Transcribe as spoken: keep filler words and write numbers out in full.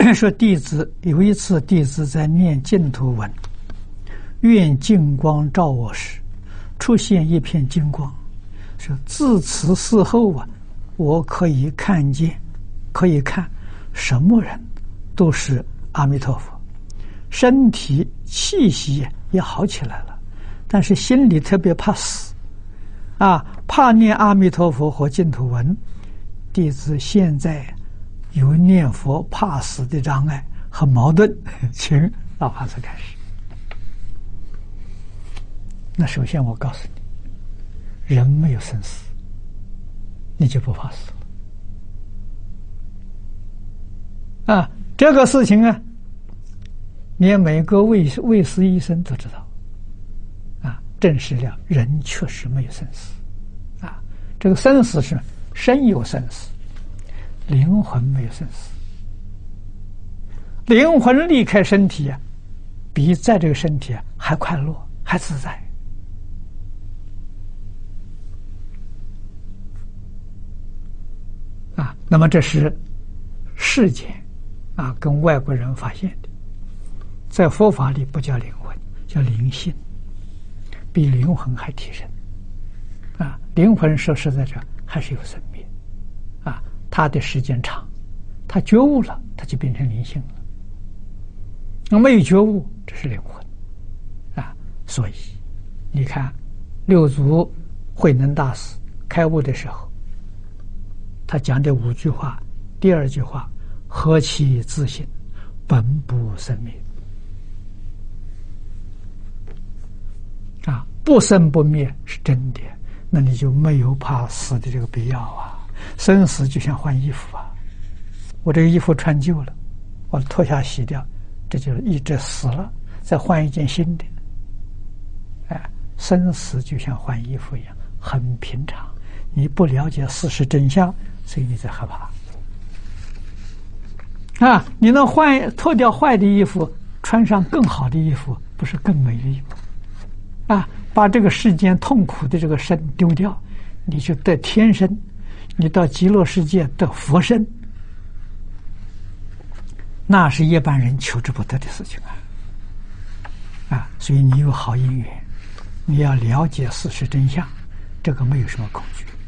说弟子有一次，弟子在念净土文，愿净光照我时，出现一片金光。说自此事后啊，我可以看见，可以看什么人都是阿弥陀佛，身体气息也好起来了，但是心里特别怕死啊，怕念阿弥陀佛和净土文。弟子现在有念佛怕死的障碍和矛盾，请老法师开始。那首先我告诉你，人没有生死，你就不怕死了啊！这个事情啊，连每个卫卫师医生都知道啊，证实了人确实没有生死啊。这个生死是身有生死，灵魂没有生死。灵魂离开身体啊，比在这个身体啊还快乐，还自在。啊，那么这是世间啊，跟外国人发现的，在佛法里不叫灵魂，叫灵性，比灵魂还提升。啊，灵魂说实在着还是有生命，啊，它的时间长，它觉悟了，它就变成灵性了。那没有觉悟，这是灵魂，啊，所以你看六祖慧能大师开悟的时候，他讲的五句话，第二句话，何其自信，本不生灭。啊，不生不灭是真的，那你就没有怕死的这个必要啊。生死就像换衣服啊，我这个衣服穿旧了，我脱下洗掉，这就是一直死了，再换一件新的。哎，生死就像换衣服一样，很平常。你不了解事实真相，所以你在害怕啊！你能换脱掉坏的衣服，穿上更好的衣服，不是更美丽吗？啊，把这个世间痛苦的这个身丢掉，你就得天身，你到极乐世界得佛身，那是一般人求之不得的事情啊！啊，所以你有好因缘，你要了解事实真相，这个没有什么恐惧。